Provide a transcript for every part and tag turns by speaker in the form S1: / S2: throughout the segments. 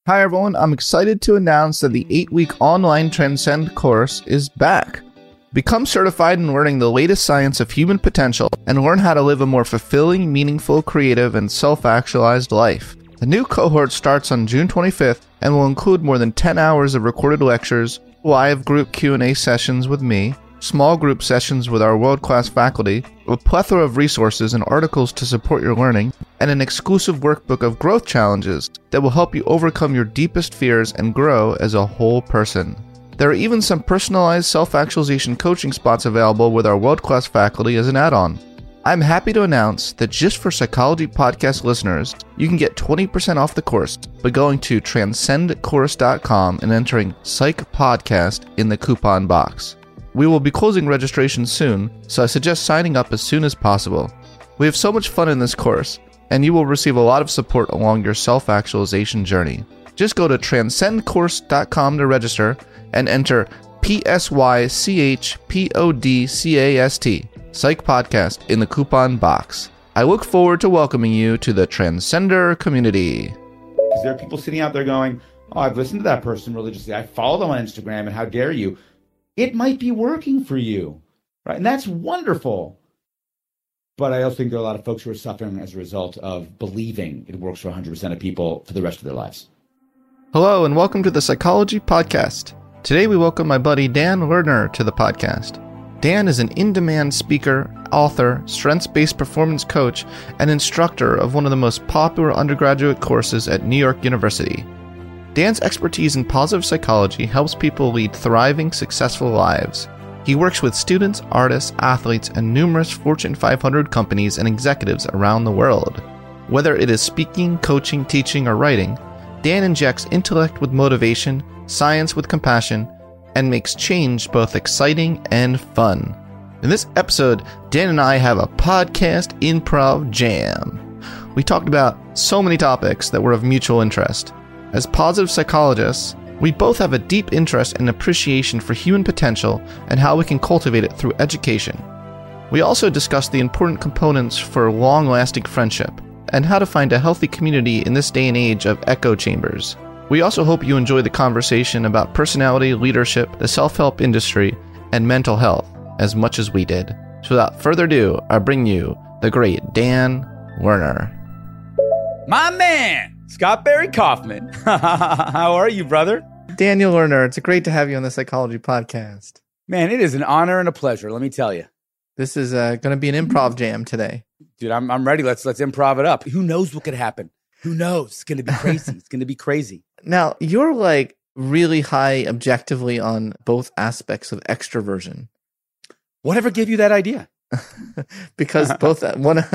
S1: Hi everyone, I'm excited to announce that the 8-week online Transcend course is back. Become certified in learning the latest science of human potential and learn how to live a more fulfilling, meaningful, creative, and self-actualized life. The new cohort starts on June 25th and will include more than 10 hours of recorded lectures, live group Q&A sessions with me, small group sessions with our world-class faculty, a plethora of resources and articles to support your learning, and an exclusive workbook of growth challenges that will help you overcome your deepest fears and grow as a whole person. There are even some personalized self-actualization coaching spots available with our world-class faculty as an add-on. I'm happy to announce that just for Psychology Podcast listeners, you can get 20% off the course by going to transcendcourse.com and entering Psych Podcast in the coupon box. We will be closing registration soon, so I suggest signing up as soon as possible. We have so much fun in this course, and you will receive a lot of support along your self-actualization journey. Just go to transcendcourse.com to register and enter PSYCHPODCAST, Psych Podcast, in the coupon box. I look forward to welcoming you to the Transcender community.
S2: There are people sitting out there going, oh, I've listened to that person religiously. I follow them on Instagram, and how dare you? It might be working for you, right? And that's wonderful. But I also think there are a lot of folks who are suffering as a result of believing it works for 100% of people for the rest of their lives.
S1: Hello, and welcome to the Psychology Podcast. Today we welcome my buddy Dan Lerner to the podcast. Dan is an in-demand speaker, author, strengths-based performance coach, and instructor of one of the most popular undergraduate courses at New York University. Dan's expertise in positive psychology helps people lead thriving, successful lives. He works with students, artists, athletes, and numerous Fortune 500 companies and executives around the world. Whether it is speaking, coaching, teaching, or writing, Dan injects intellect with motivation, science with compassion, and makes change both exciting and fun. In this episode, Dan and I have a podcast improv jam. We talked about so many topics that were of mutual interest. As positive psychologists, we both have a deep interest and appreciation for human potential and how we can cultivate it through education. We also discussed the important components for long-lasting friendship and how to find a healthy community in this day and age of echo chambers. We also hope you enjoy the conversation about personality, leadership, the self-help industry, and mental health as much as we did. So without further ado, I bring you the great Dan Lerner.
S2: My man! Scott Barry Kaufman. How are you, brother?
S1: Daniel Lerner, it's great to have you on the Psychology Podcast.
S2: Man, it is an honor and a pleasure, let me tell you.
S1: This is going to be an improv jam today.
S2: Dude, I'm ready. Let's improv it up. Who knows what could happen? Who knows? It's going to be crazy. It's going to be crazy.
S1: Now, you're like really high objectively on both aspects of extroversion.
S2: Whatever gave you that idea?
S1: Because both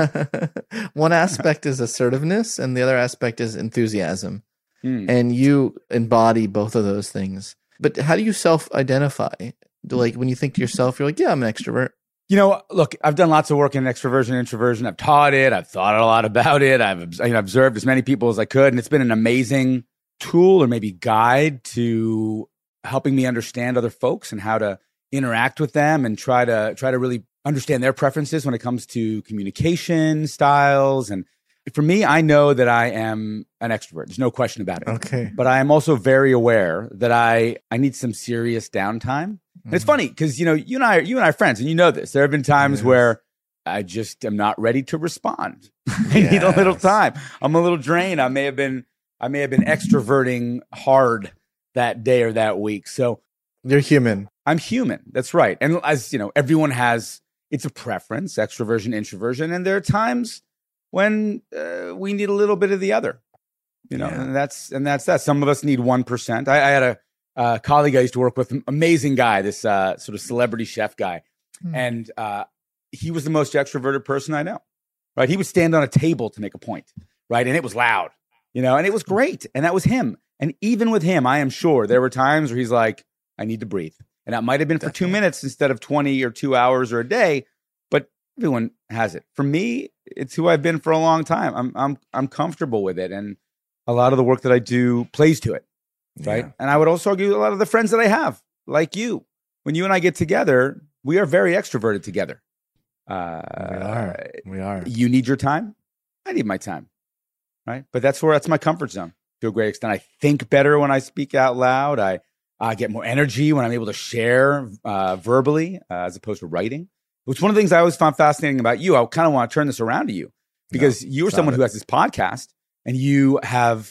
S1: one aspect is assertiveness and the other aspect is enthusiasm. And you embody both of those things. But how do you self-identify? Like when you think to yourself, you're like, yeah, I'm an extrovert.
S2: You know, look, I've done lots of work in extroversion, introversion. I've taught it. I've thought a lot about it. I've observed as many people as I could. And it's been an amazing tool or maybe guide to helping me understand other folks and how to interact with them and try to really understand their preferences when it comes to communication styles. And for me, I know that I am an extrovert. There's no question about it.
S1: Okay.
S2: But I am also very aware that I need some serious downtime. And it's funny because, you know, you and I are friends and you know this. There have been times where I just am not ready to respond. I need a little time. I'm a little drained. I may have been extroverting hard that day or that week. So
S1: you're human.
S2: I'm human. That's right. And as you know, everyone has, it's a preference, extroversion, introversion. And there are times when we need a little bit of the other, you know, and that's that. Some of us need 1%. I had a colleague I used to work with, amazing guy, this sort of celebrity chef guy. And he was the most extroverted person I know, right? He would stand on a table to make a point, right? And it was loud, you know, and it was great. And that was him. And even with him, I am sure there were times where he's like, I need to breathe. And that might have been for 2 minutes instead of 20 or 2 hours or a day, but everyone has it. For me, it's who I've been for a long time. I'm comfortable with it. And a lot of the work that I do plays to it, right? Yeah. And I would also argue a lot of the friends that I have, like you, when you and I get together, we are very extroverted together.
S1: We are.
S2: You need your time. I need my time, right? But that's my comfort zone. to a great extent. I think better when I speak out loud. I get more energy when I'm able to share verbally as opposed to writing. It's one of the things I always found fascinating about you. I kind of want to turn this around to you because you're someone who has this podcast and you're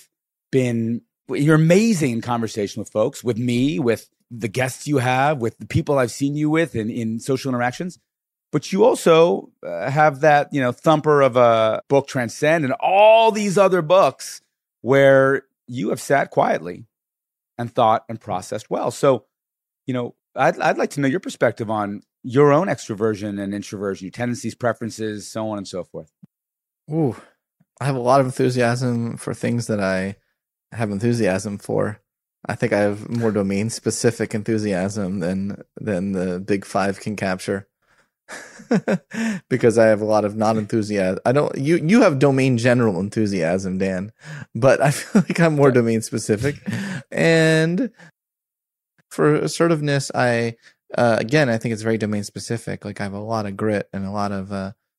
S2: amazing in conversation with folks, with me, with the guests you have, with the people I've seen you with in social interactions. But you also have that, thumper of a book, Transcend, and all these other books where you have sat quietly and thought and processed well. So, I'd like to know your perspective on your own extroversion and introversion, your tendencies, preferences, so on and so forth.
S1: Ooh, I have a lot of enthusiasm for things that I have enthusiasm for. I think I have more domain-specific enthusiasm than the big five can capture. Because I have a lot of non-enthusiasm. You have domain general enthusiasm, Dan, but I feel like I'm more domain specific. And for assertiveness, I think it's very domain specific. Like I have a lot of grit and a lot of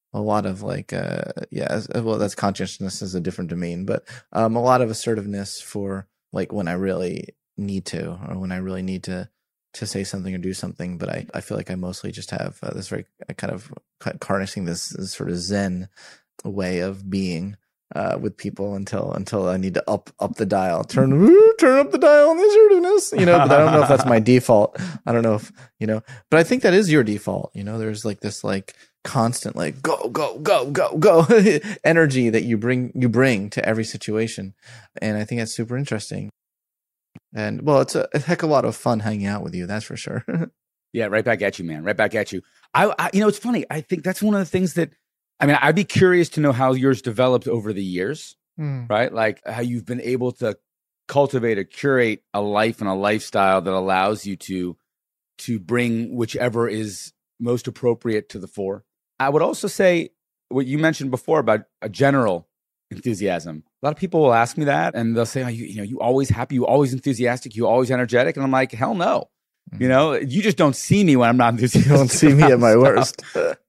S1: that's consciousness is a different domain, but a lot of assertiveness for like when I really need to, or when I really need to say something or do something. But I feel like I mostly just have this very kind of harnessing this sort of Zen way of being with people until I need to up the dial, turn up the dial on the assertiveness, but I don't know if that's my default. I don't know if, but I think that is your default. There's like this like constant like go energy that you bring to every situation. And I think that's super interesting. And well, it's a heck of a lot of fun hanging out with you. That's for sure.
S2: Yeah. Right back at you, man. Right back at you. I it's funny. I think that's one of the things that, I'd be curious to know how yours developed over the years, right? Like how you've been able to cultivate or curate a life and a lifestyle that allows you to bring whichever is most appropriate to the fore. I would also say what you mentioned before about a general enthusiasm. A lot of people will ask me that and they'll say, you always happy, you always enthusiastic, you always energetic. And I'm like, hell no. You just don't see me when I'm not enthusiastic.
S1: You don't see me at my worst.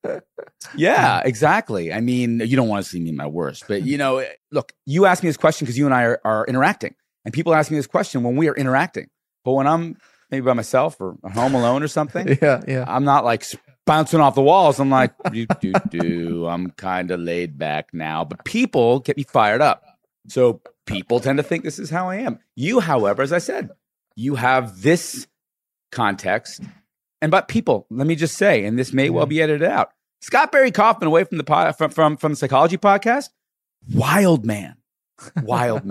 S2: Yeah, exactly. You don't want to see me at my worst. But, look, you asked me this question because you and I are interacting. And people ask me this question when we are interacting. But when I'm maybe by myself or at home alone or something,
S1: yeah,
S2: I'm not like bouncing off the walls. I'm like, I'm kind of laid back now. But people get me fired up. So people tend to think this is how I am. You, however, as I said, you have this context. And but people, let me just say, and this may well be edited out, Scott Barry Kaufman, away from the from the Psychology Podcast, wild man, loud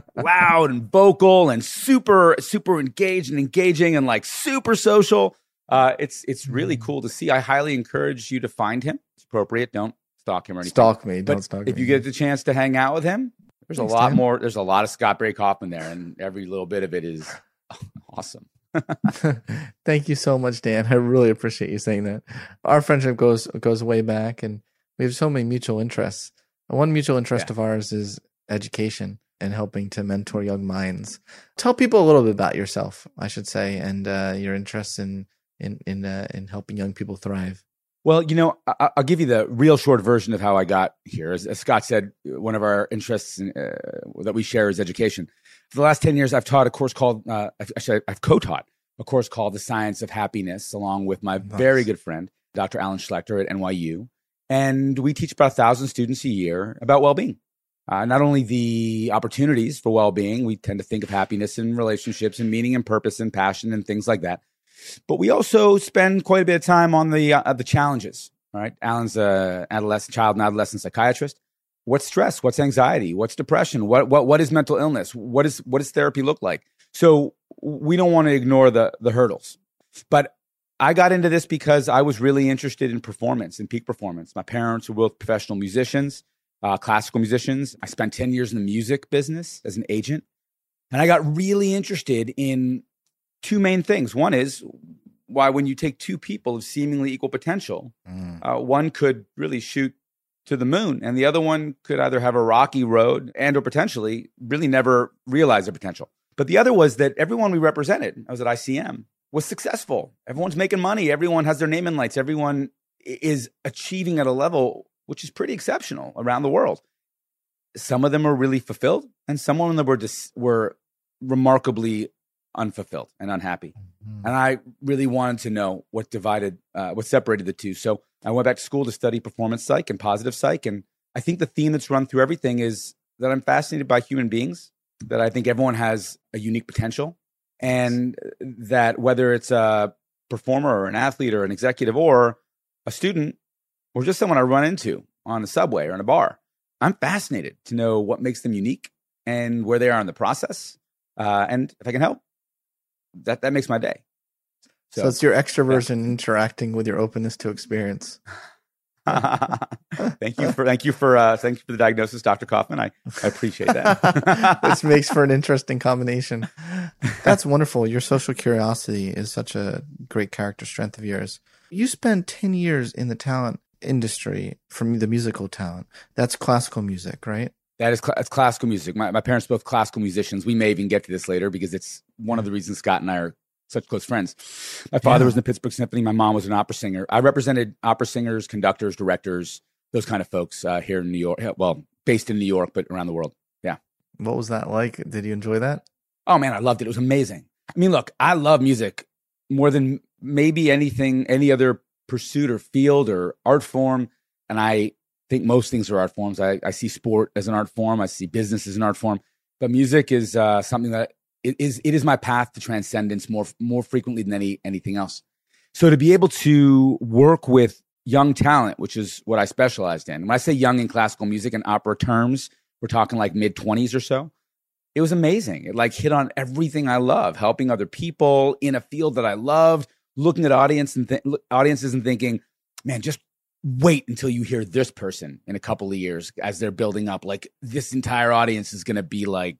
S2: and vocal and super engaged and engaging and like super social. It's really cool to see. I highly encourage you to find him. It's appropriate. Don't stalk him or anything.
S1: Stalk me. Don't stalk me.
S2: If you get the chance to hang out with him, there's a lot more. There's a lot of Scott Barry Kaufman there, and every little bit of it is awesome.
S1: Thank you so much, Dan. I really appreciate you saying that. Our friendship goes way back, and we have so many mutual interests. One mutual interest of ours is education and helping to mentor young minds. Tell people a little bit about yourself, I should say, and your interests in helping young people thrive.
S2: Well, I'll give you the real short version of how I got here. As Scott said, one of our interests that we share is education. For the last 10 years, I've taught a course called, I've co-taught a course called The Science of Happiness, along with my very good friend, Dr. Alan Schlechter at NYU. And we teach about 1,000 students a year about well-being. Not only the opportunities for well-being, we tend to think of happiness and relationships and meaning and purpose and passion and things like that. But we also spend quite a bit of time on the challenges. All right, Alan's a child and adolescent psychiatrist. What's stress? What's anxiety? What's depression? What is mental illness? What does therapy look like? So we don't want to ignore the hurdles. But I got into this because I was really interested in performance and peak performance. My parents were both professional musicians, classical musicians. I spent 10 years in the music business as an agent, and I got really interested in two main things. One is why when you take two people of seemingly equal potential, one could really shoot to the moon and the other one could either have a rocky road and or potentially really never realize their potential. But the other was that everyone we represented, I was at ICM, was successful. Everyone's making money. Everyone has their name in lights. Everyone is achieving at a level which is pretty exceptional around the world. some of them were really fulfilled, and some of them were remarkably unfulfilled and unhappy. Mm-hmm. And I really wanted to know what separated the two. So I went back to school to study performance psych and positive psych. And I think the theme that's run through everything is that I'm fascinated by human beings, that I think everyone has a unique potential, and that whether it's a performer or an athlete or an executive or a student or just someone I run into on the subway or in a bar, I'm fascinated to know what makes them unique and where they are in the process. And if I can help, that makes my day.
S1: So it's your extroversion interacting with your openness to experience.
S2: Thank you for the diagnosis, Dr. Kaufman. I appreciate that.
S1: This makes for an interesting combination. That's wonderful. Your social curiosity is such a great character strength of yours. You spent 10 years in the talent industry from the musical talent. That's classical music, right?
S2: It's classical music. My parents are both classical musicians. We may even get to this later because it's one of the reasons Scott and I are such close friends. My father was in the Pittsburgh Symphony. My mom was an opera singer. I represented opera singers, conductors, directors, those kind of folks here in New York. Well, based in New York, but around the world. Yeah.
S1: What was that like? Did you enjoy that?
S2: Oh, man, I loved it. It was amazing. I mean, look, I love music more than maybe any other pursuit or field or art form. And I think most things are art forms. I see sport as an art form. I see business as an art form. But music is something that it is my path to transcendence more frequently than anything else. So to be able to work with young talent, which is what I specialized in. When I say young in classical music and opera terms, we're talking like mid-20s or so. It was amazing. It like hit on everything I love, helping other people in a field that I loved, looking at audiences and thinking, man, just wait until you hear this person in a couple of years as they're building up. Like this entire audience is going to be like,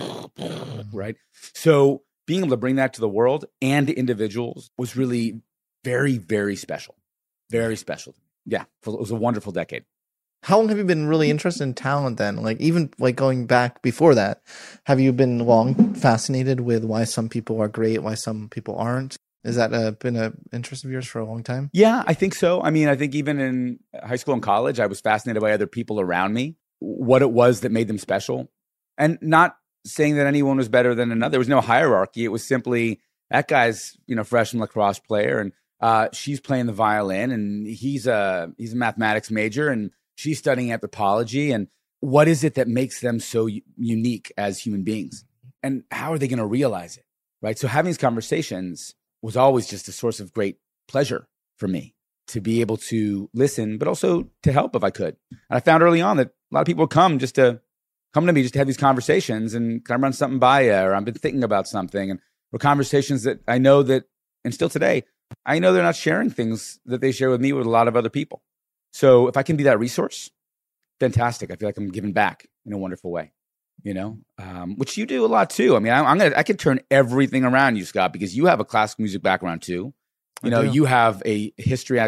S2: right? So being able to bring that to the world and to individuals was really very, very special. Very special. Yeah, it was a wonderful decade.
S1: How long have you been really interested in talent then? Like even like going back before that, have you been long fascinated with why some people are great, why some people aren't? Has that been an interest of yours for a long time?
S2: Yeah, I think so. I mean, I think even in high school and college, I was fascinated by other people around me, what it was that made them special. And not saying that anyone was better than another. There was no hierarchy. It was simply that guy's, freshman lacrosse player and she's playing the violin and he's a mathematics major and she's studying anthropology. And what is it that makes them so unique as human beings? And how are they going to realize it? Right. So having these conversations was always just a source of great pleasure for me to be able to listen, but also to help if I could. And I found early on that a lot of people would come to me just to have these conversations and can I run something by you? Or I've been thinking about something and or conversations that I know that, and still today, I know they're not sharing things that they share with me with a lot of other people. So if I can be that resource, fantastic. I feel like I'm giving back in a wonderful way. Which you do a lot too. I mean, I can turn everything around you, Scott, because you have a classical music background too. You have a history.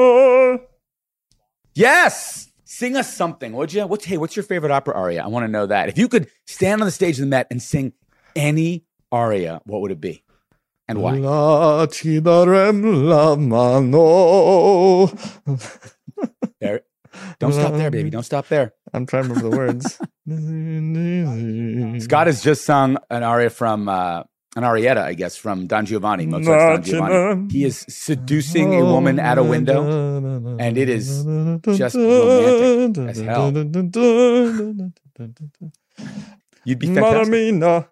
S2: Yes, sing us something, would you? What's your favorite opera aria? I want to know that. If you could stand on the stage of the Met and sing any aria, what would it be, and why? There. Don't stop there, baby. Don't stop there.
S1: I'm trying to remember the words.
S2: Scott has just sung an aria from an arietta, I guess, from Don Giovanni, Mozart's Don Giovanni. He is seducing a woman at a window, and it is just romantic as hell. You'd be fantastic.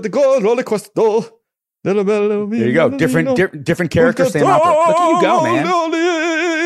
S2: There you go. Different characters, same opera. Look at you go, man.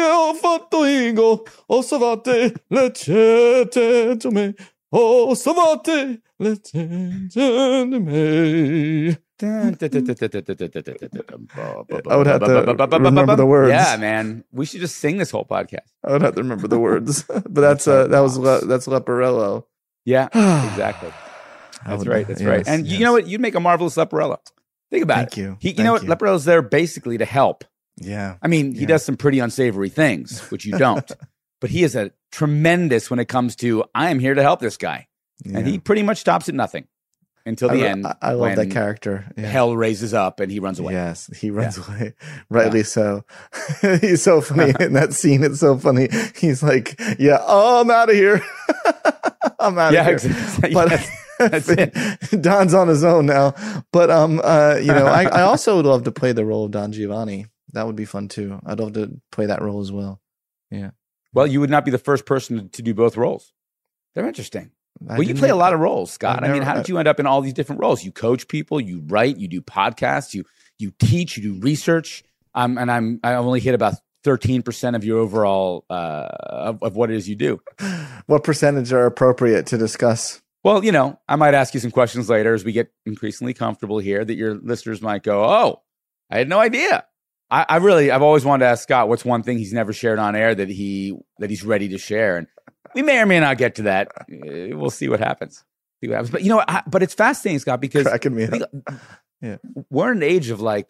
S1: I would have to remember the words.
S2: Yeah, man. We should just sing this whole podcast.
S1: I would have to remember the words. But that's Leporello.
S2: Yeah, exactly. That's right. That's right. And you know what? You'd make a marvelous Leporello. Think about it. You know what? Leporello's there basically to help.
S1: Yeah.
S2: I mean, he does some pretty unsavory things, which you don't. But he is a tremendous when it comes to, I am here to help this guy. Yeah. And he pretty much stops at nothing until the end.
S1: I love that character. Yeah.
S2: Hell raises up and he runs away.
S1: Yes, he runs away. Rightly so. He's so funny in that scene. It's so funny. He's like, I'm out of here. I'm out of here.
S2: Exactly.
S1: But
S2: That's it.
S1: Don's on his own now. But I also would love to play the role of Don Giovanni. That would be fun too. I'd love to play that role as well. Yeah.
S2: Well, you would not be the first person to do both roles. They're interesting. Well, you play a lot of roles, Scott. I mean, how did you end up in all these different roles? You coach people, you write, you do podcasts, you teach, you do research. I only hit about 13% of your overall of what it is you do.
S1: What percentage are appropriate to discuss?
S2: Well, I might ask you some questions later as we get increasingly comfortable here that your listeners might go, "Oh, I had no idea." I've always wanted to ask Scott what's one thing he's never shared on air that he's ready to share, and we may or may not get to that. We'll see what happens. But but it's fascinating, Scott, because
S1: cracking me up. Yeah,
S2: we're in an age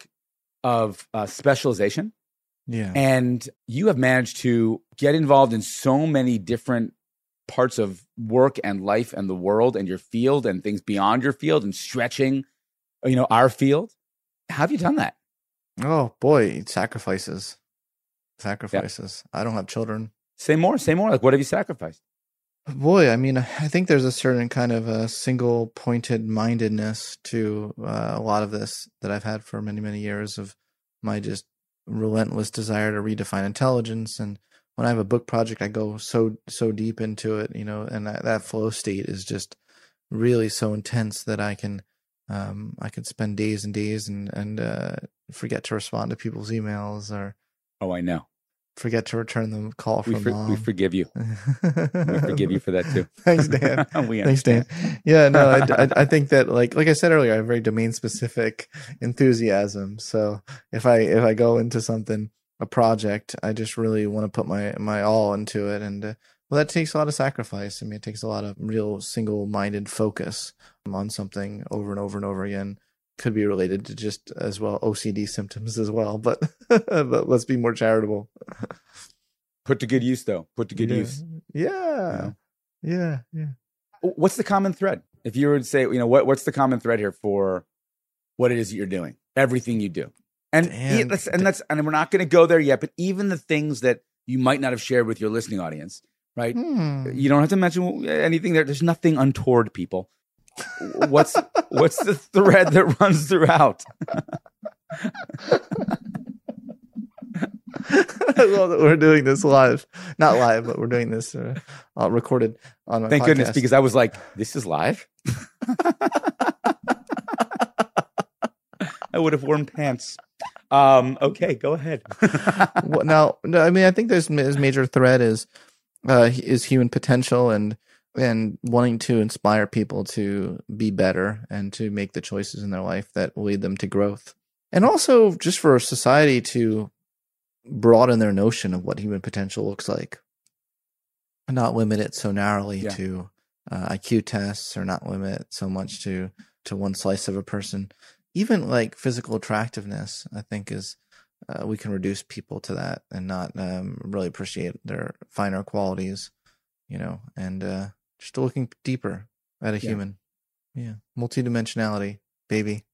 S2: of specialization.
S1: Yeah,
S2: and you have managed to get involved in so many different parts of work and life and the world and your field and things beyond your field and stretching, our field. How have you done that?
S1: Oh boy, sacrifices. Yeah. I don't have children.
S2: Say more. Like, what have you sacrificed?
S1: Boy, I mean, I think there's a certain kind of a single-pointed mindedness to a lot of this that I've had for many, many years of my just relentless desire to redefine intelligence. And when I have a book project, I go so deep into it, and that flow state is just really so intense that I can spend days and days and forget to respond to people's emails or
S2: I know.
S1: Forget to return the call from mom.
S2: We forgive you. We forgive you for that too.
S1: Thanks, Dan. Thanks, Dan. Yeah, no, I think that like I said earlier, I have very domain specific enthusiasm. So if I go into something, a project, I just really want to put my all into it, and that takes a lot of sacrifice. I mean, it takes a lot of real single-minded focus on something over and over and over again. Could be related to just as well OCD symptoms as well, but let's be more charitable.
S2: Put to good use, though. Put to good use.
S1: Yeah.
S2: What's the common thread? If you were to say, what's the common thread here for what it is that you're doing? Everything you do, and we're not going to go there yet. But even the things that you might not have shared with your listening audience, right? You don't have to mention anything there. There's nothing untoward, people. What's the thread that runs throughout?
S1: I love that we're doing this live. Not live, but we're doing this recorded on my
S2: Thank
S1: podcast.
S2: goodness, because I was like, this is live? I would have worn pants. Okay, go ahead.
S1: No, I mean, I think his major thread is human potential and wanting to inspire people to be better and to make the choices in their life that will lead them to growth. And also just for society to broaden their notion of what human potential looks like. And not limit it so narrowly to IQ tests, or not limit it so much to one slice of a person. Even like physical attractiveness, I think is we can reduce people to that and not really appreciate their finer qualities, and just looking deeper at a human. Yeah. Multidimensionality, baby.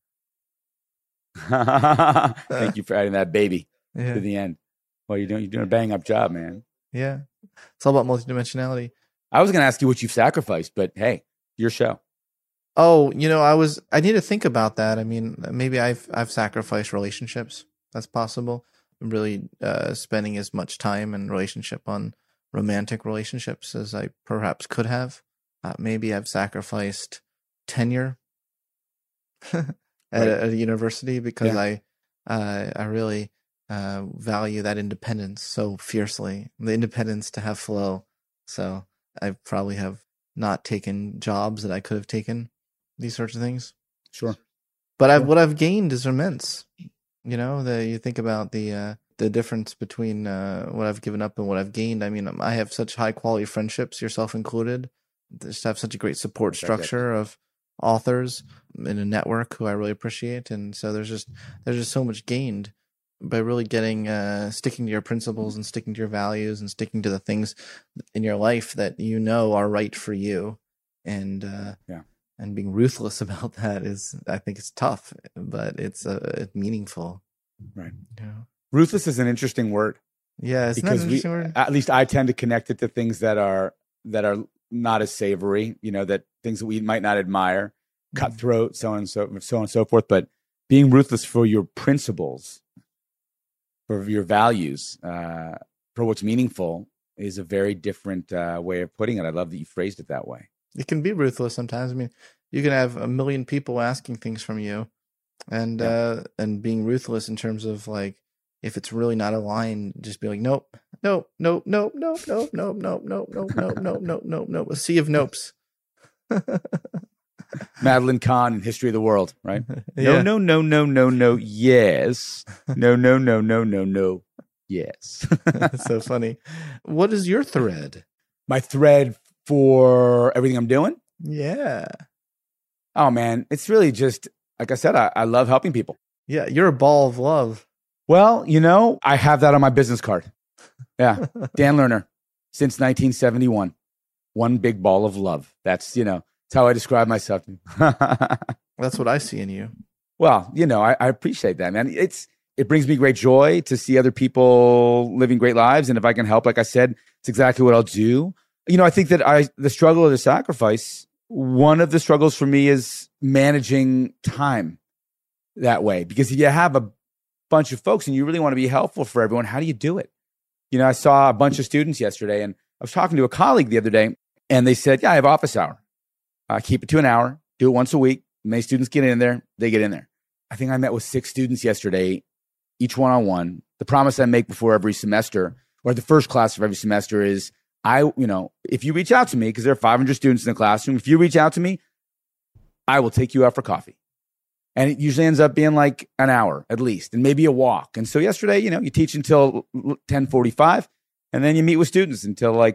S2: Thank you for adding that baby to the end. Well, you're doing a bang up job, man.
S1: Yeah. It's all about multidimensionality.
S2: I was going to ask you what you've sacrificed, but hey, your show.
S1: Oh, I need to think about that. I mean, maybe I've sacrificed relationships. That's possible. Really spending as much time and relationship on romantic relationships as I perhaps could have. Maybe I've sacrificed tenure at a university because I really value that independence so fiercely, the independence to have flow. So I probably have not taken jobs that I could have taken, these sorts of things.
S2: Sure.
S1: But what I've gained is immense. You think about the difference between what I've given up and what I've gained. I mean, I have such high quality friendships, yourself included. Just have such a great support structure of authors in a network who I really appreciate, and so there's just so much gained by really sticking to your principles and sticking to your values and sticking to the things in your life that are right for you, and being ruthless about that I think it's tough, but it's meaningful.
S2: Right. Ruthless is an interesting word.
S1: Yeah, it's
S2: because
S1: not an interesting word.
S2: At least I tend to connect it to things that are not as savory, that things that we might not admire, cutthroat, so on and so forth. But being ruthless for your principles, for your values, for what's meaningful is a very different way of putting it. I love that you phrased it that way.
S1: It can be ruthless sometimes. I mean, you can have a million people asking things from you, and being ruthless in terms of like, if it's really not aligned, just be like, nope, nope, nope, nope, nope, nope, nope, nope, nope, nope, nope, nope, nope, nope, nope. A sea of nopes.
S2: Madeline Kahn in History of the World, right? No, no, no, no, no, no, yes. No, no, no, no, no, no, yes.
S1: That's so funny. What is your thread?
S2: My thread for everything I'm doing?
S1: Yeah.
S2: Oh, man. It's really just, like I said, I love helping people.
S1: Yeah. You're a ball of love.
S2: Well, I have that on my business card. Yeah. Dan Lerner, since 1971. One big ball of love. That's how I describe myself.
S1: That's what I see in you.
S2: Well, I appreciate that, man. It brings me great joy to see other people living great lives. And if I can help, like I said, it's exactly what I'll do. I think that the struggle or the sacrifice, one of the struggles for me is managing time that way. Because if you have a bunch of folks and you really want to be helpful for everyone, how do you do it? I saw a bunch of students yesterday, and I was talking to a colleague the other day, and they said, yeah, I have office hour. Keep it to an hour, do it once a week. Many students get in there, they get in there. I think I met with 6 students yesterday, each one-on-one. The promise I make before every semester, or the first class of every semester, is if you reach out to me, because there are 500 students in the classroom, if you reach out to me, I will take you out for coffee. And it usually ends up being like an hour at least, and maybe a walk. And so yesterday, you teach until 10:45, and then you meet with students until like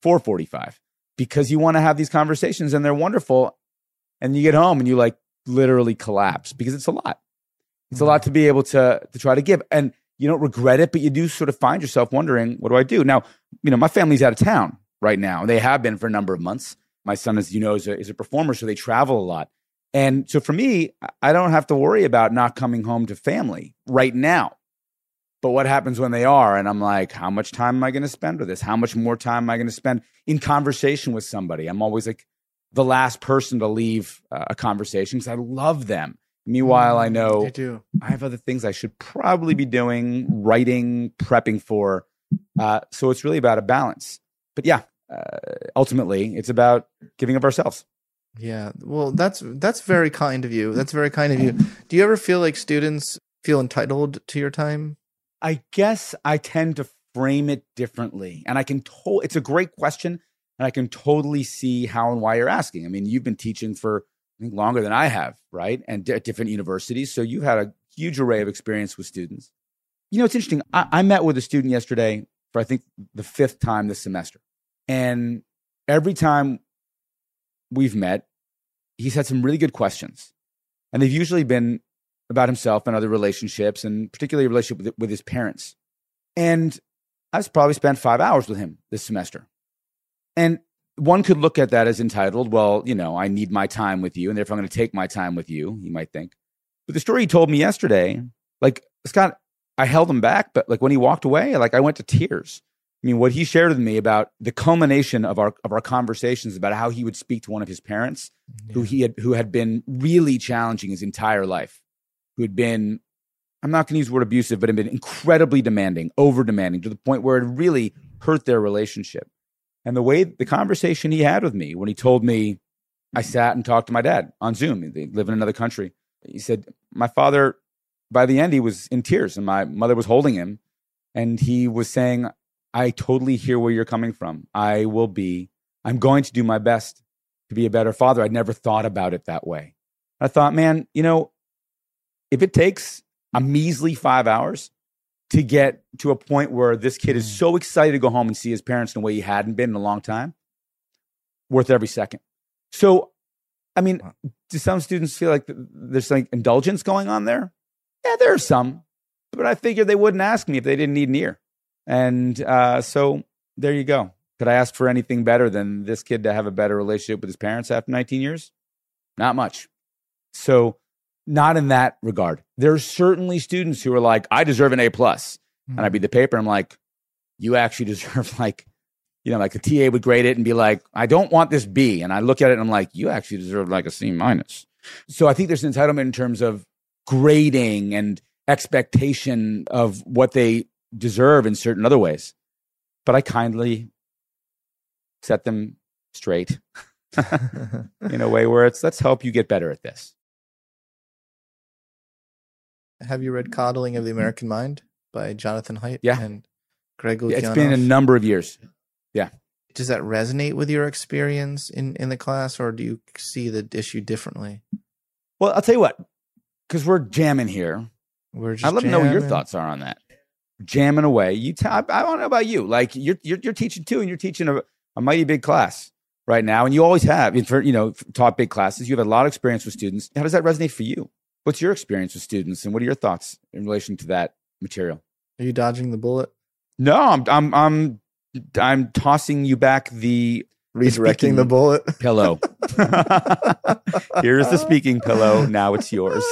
S2: 4:45, because you want to have these conversations, and they're wonderful. And you get home and you like literally collapse, because it's a lot. It's a lot to be able to try to give. And you don't regret it, but you do sort of find yourself wondering, what do I do? Now, my family's out of town right now. They have been for a number of months. My son, as you know, is a performer, so they travel a lot. And so for me, I don't have to worry about not coming home to family right now. But what happens when they are? And I'm like, how much time am I going to spend with this? How much more time am I going to spend in conversation with somebody? I'm always like the last person to leave a conversation because I love them. Meanwhile, I know I have other things I should probably be doing, writing, prepping for. So it's really about a balance. But yeah, ultimately, it's about giving of ourselves.
S1: Yeah. Well, that's very kind of you. That's very kind of you. Do you ever feel like students feel entitled to your time?
S2: I guess I tend to frame it differently. And it's a great question. And I can totally see how and why you're asking. I mean, you've been teaching for longer than I have, right? And at different universities. So you've had a huge array of experience with students. It's interesting. I met with a student yesterday for, I think, the 5th time this semester. And every time we've met, he's had some really good questions. And they've usually been about himself and other relationships, and particularly a relationship with his parents. And I've probably spent 5 hours with him this semester. And one could look at that as entitled. Well, I need my time with you, and therefore I'm going to take my time with you, he might think. But the story he told me yesterday, like, Scott, I held him back, but like when he walked away, like I went to tears. I mean, what he shared with me about the culmination of our conversations about how he would speak to one of his parents, who had been really challenging his entire life, who had been, I'm not going to use the word abusive, but had been incredibly demanding, over demanding, to the point where it really hurt their relationship. And the way the conversation he had with me, when he told me, I sat and talked to my dad on Zoom. They live in another country. He said, my father, by the end, he was in tears, and my mother was holding him, and he was saying, I totally hear where you're coming from. I'm going to do my best to be a better father. I'd never thought about it that way. I thought, man, if it takes a measly 5 hours to get to a point where this kid is so excited to go home and see his parents in a way he hadn't been in a long time, worth every second. So, I mean, do some students feel like there's like indulgence going on there? Yeah, there are some, but I figured they wouldn't ask me if they didn't need an ear. And so there you go. Could I ask for anything better than this kid to have a better relationship with his parents after 19 years? Not much. So not in that regard. There are certainly students who are like, I deserve an A+. And I read the paper, I'm like, you actually deserve like like the TA would grade it and be like, I don't want this B. And I look at it and I'm like, you actually deserve like a C minus. So I think there's an entitlement in terms of grading and expectation of what they deserve in certain other ways. But I kindly set them straight in a way where it's, let's help you get better at this.
S1: Have you read Coddling of the American Mind by Jonathan Haidt and Greg Lukianoff?
S2: It's been a number of years. Yeah.
S1: Does that resonate with your experience in the class, or do you see the issue differently?
S2: Well, I'll tell you what, because we're jamming here. I'd love to know what your thoughts are on that. Jamming away. I want to know about you. Like you're teaching too, and you're teaching a mighty big class right now, and you always have. Taught big classes. You have a lot of experience with students. How does that resonate for you? What's your experience with students, and what are your thoughts in relation to that material? Are
S1: you dodging the bullet?
S2: No, I'm tossing you back the
S1: redirecting the bullet
S2: pillow. Here's the speaking pillow. Now it's yours.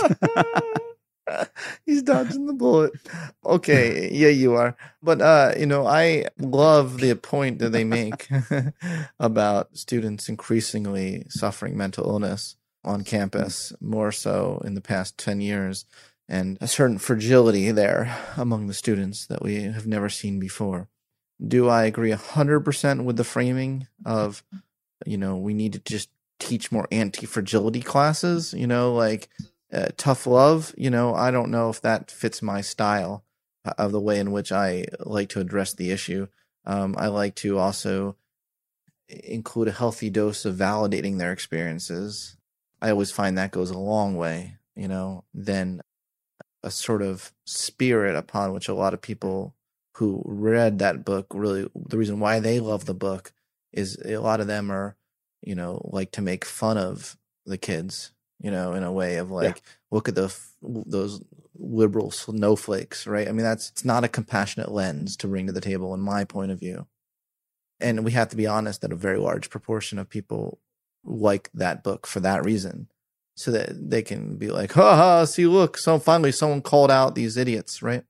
S1: He's dodging the bullet. Okay, yeah, you are. But I love the point that they make about students increasingly suffering mental illness on campus, more so in the past 10 years, and a certain fragility there among the students that we have never seen before. Do I agree 100% with the framing of, we need to just teach more anti-fragility classes, tough love? I don't know if that fits my style of the way in which I like to address the issue. I like to also include a healthy dose of validating their experiences. I always find that goes a long way, than a sort of spirit upon which a lot of people who read that book, really the reason why they love the book is a lot of them are, like to make fun of the kids, in a way of like, look at those liberal snowflakes, right? I mean, it's not a compassionate lens to bring to the table in my point of view. And we have to be honest that a very large proportion of people like that book for that reason, so that they can be like, ha ha, see, look, so finally someone called out these idiots, right?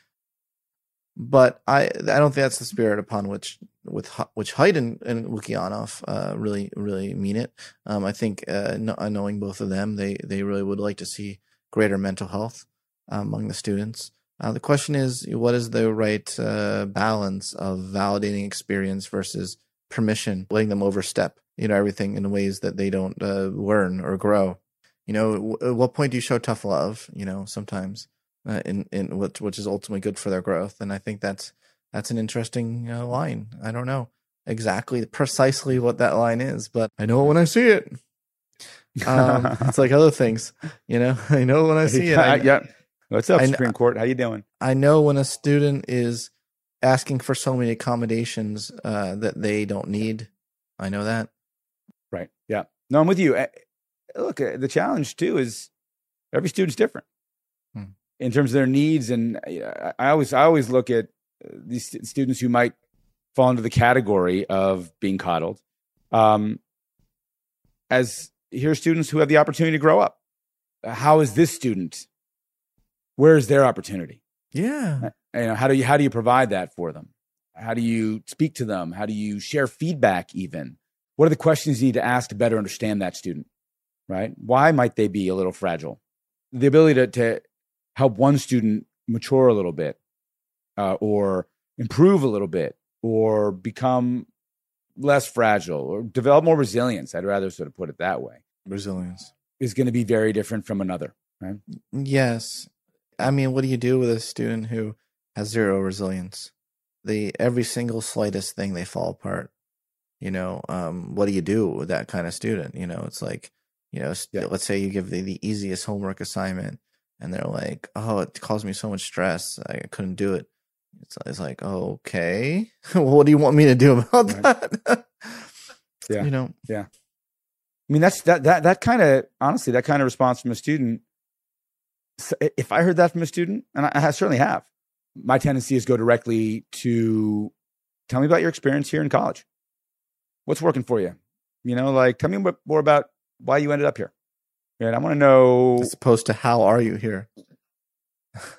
S1: But I don't think that's the spirit upon which Haidt and Lukianoff really mean it. I think knowing both of them, they really would like to see greater mental health among the students. The question is, what is the right balance of validating experience versus permission, letting them overstep, everything in ways that they don't learn or grow. At what point do you show tough love? Sometimes in which is ultimately good for their growth. And I think that's an interesting line. I don't know exactly precisely what that line is, but I know it when I see it. It's like other things, I know when I see it.
S2: Yeah. What's up, Supreme Court? How you doing?
S1: I know when a student is asking for so many accommodations that they don't need. I know that.
S2: Right. Yeah. No, I'm with you. Look, the challenge too is every student's different in terms of their needs, and I always look at these students who might fall into the category of being coddled as here are students who have the opportunity to grow up. How is this student? Where is their opportunity?
S1: Yeah.
S2: How do you provide that for them? How do you speak to them? How do you share feedback even? What are the questions you need to ask to better understand that student, right? Why might they be a little fragile? The ability to help one student mature a little bit or improve a little bit or become less fragile or develop more resilience. I'd rather sort of put it that way.
S1: Resilience
S2: is going to be very different from another, right?
S1: Yes. I mean, what do you do with a student who has zero resilience? Every single slightest thing, they fall apart. What do you do with that kind of student? It's like, let's say you give the easiest homework assignment and they're like, oh, it caused me so much stress. I couldn't do it. It's like, okay, well, what do you want me to do about that?
S2: Yeah. Yeah. I mean, that's that kind of, honestly, that kind of response from a student. If I heard that from a student, and I certainly have, my tendency is go directly to tell me about your experience here in college. What's working for you? Tell me more about why you ended up here. And I want to know.
S1: As opposed to how are you here?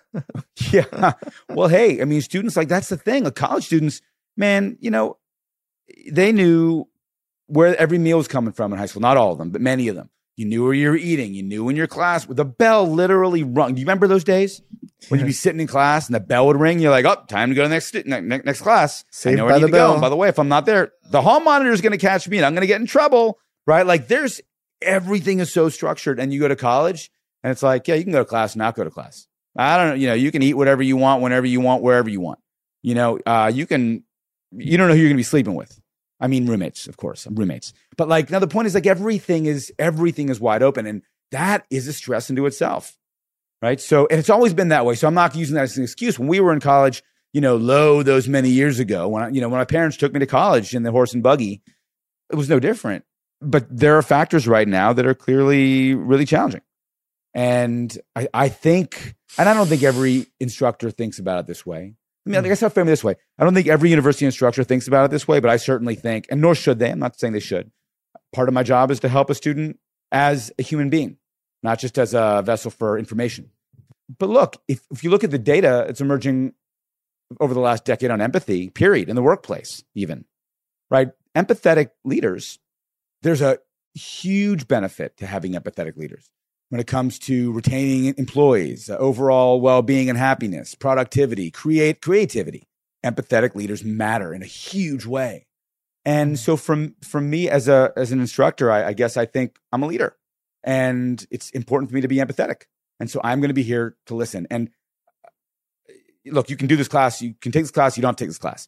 S2: Yeah. Well, hey, I mean, students, that's the thing. College students, man, they knew where every meal was coming from in high school. Not all of them, but many of them. You knew where you were eating. You knew when your class, the bell literally rung. Do you remember those days when you'd be sitting in class and the bell would ring? You're like, oh, time to go to the next class.
S1: Saved
S2: I know where I need to go. And by the way, if I'm not there, the hall monitor is going to catch me and I'm going to get in trouble, right? Like everything is so structured. And you go to college and it's like, yeah, you can go to class and not go to class. I don't know. You can eat whatever you want, whenever you want, wherever you want. You don't know who you're going to be sleeping with. I mean, roommates, of course, roommates. But now the point is everything is wide open. And that is a stress into itself, right? So, and it's always been that way. So I'm not using that as an excuse. When we were in college, those many years ago, when my parents took me to college in the horse and buggy, it was no different. But there are factors right now that are clearly really challenging. And I think, and I don't think every instructor thinks about it this way. I guess I'll frame it this way. I don't think every university instructor thinks about it this way, but I certainly think, and nor should they, I'm not saying they should. Part of my job is to help a student as a human being, not just as a vessel for information. But look, if you look at the data, it's emerging over the last decade on empathy, period, in the workplace even, right? Empathetic leaders, there's a huge benefit to having empathetic leaders when it comes to retaining employees, overall well-being and happiness, productivity, creativity. Empathetic leaders matter in a huge way. And so from me as an instructor, I guess I think I'm a leader. And it's important for me to be empathetic. And so I'm going to be here to listen. And look, you can do this class, you can take this class, you don't have to take this class.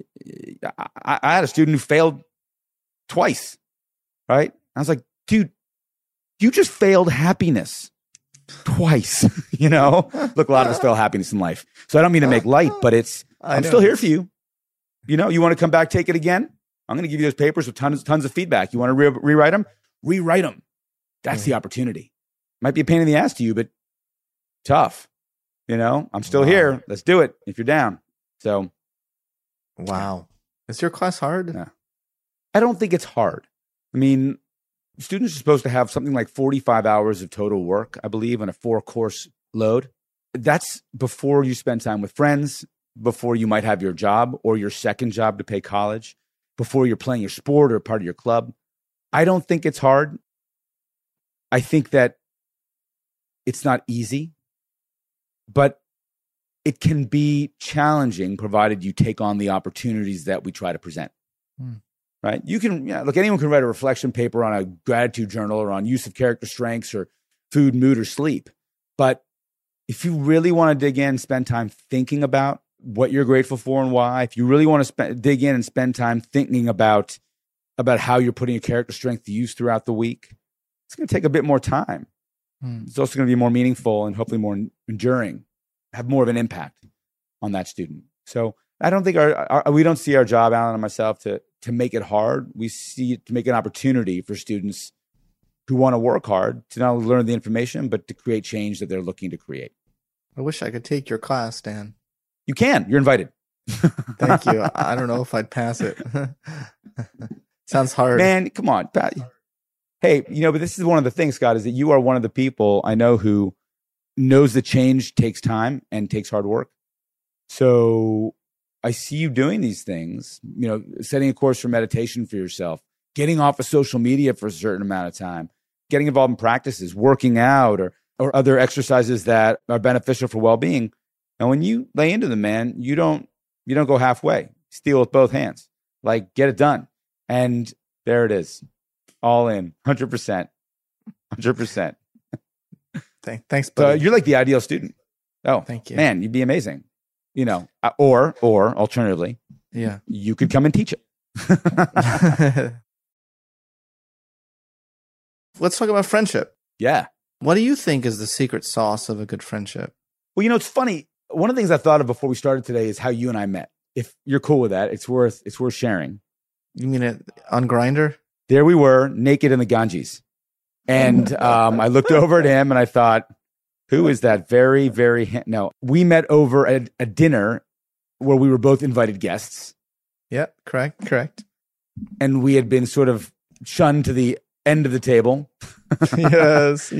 S2: I had a student who failed twice, right? I was like, dude, you just failed happiness twice, Look, a lot of us fail happiness in life. So I don't mean to make light, but I'm still here for you. You want to come back, take it again? I'm going to give you those papers with tons of feedback. You want to rewrite them? Rewrite them. That's the opportunity. Might be a pain in the ass to you, but tough. I'm still here. Let's do it if you're down. So.
S1: Wow. Is your class hard?
S2: Yeah. I don't think it's hard. I mean, students are supposed to have something like 45 hours of total work, I believe, on a 4-course load. That's before you spend time with friends, before you might have your job or your second job to pay college, before you're playing your sport or part of your club. I don't think it's hard. I think that it's not easy, but it can be challenging provided you take on the opportunities that we try to present. Right? You can, look, anyone can write a reflection paper on a gratitude journal or on use of character strengths or food, mood, or sleep. But if you really want to dig in, spend time thinking about what you're grateful for and why, if you really want to dig in and spend time thinking about how you're putting your character strength to use throughout the week, it's going to take a bit more time. It's also going to be more meaningful and hopefully more enduring, have more of an impact on that student. So I don't think we don't see our job, Alan and myself, to make it hard. We see it to make an opportunity for students who want to work hard to not only learn the information, but to create change that they're looking to create.
S1: I wish I could take your class, Dan.
S2: You can. You're invited.
S1: Thank you. I don't know if I'd pass it. Sounds hard.
S2: Man, come on. Hey, but this is one of the things, Scott, is that you are one of the people I know who knows that change takes time and takes hard work. So I see you doing these things, setting a course for meditation for yourself, getting off of social media for a certain amount of time, getting involved in practices, working out or other exercises that are beneficial for well-being. And when you lay into them, man, you don't go halfway. Steal with both hands. Get it done. And there it is. All in, 100%. 100%.
S1: Thanks, buddy.
S2: So you're like the ideal student. Oh,
S1: thank you.
S2: Man, you'd be amazing. Or alternatively, you could come and teach it.
S1: Let's talk about friendship.
S2: Yeah.
S1: What do you think is the secret sauce of a good friendship?
S2: Well, it's funny. One of the things I thought of before we started today is how you and I met. If you're cool with that, it's worth sharing.
S1: You mean it on Grindr?
S2: There we were, naked in the Ganges. And I looked over at him and I thought, who is that very, very... No, we met over at a dinner where we were both invited guests.
S1: Yeah, correct.
S2: And we had been sort of shunned to the end of the table.
S1: Yes.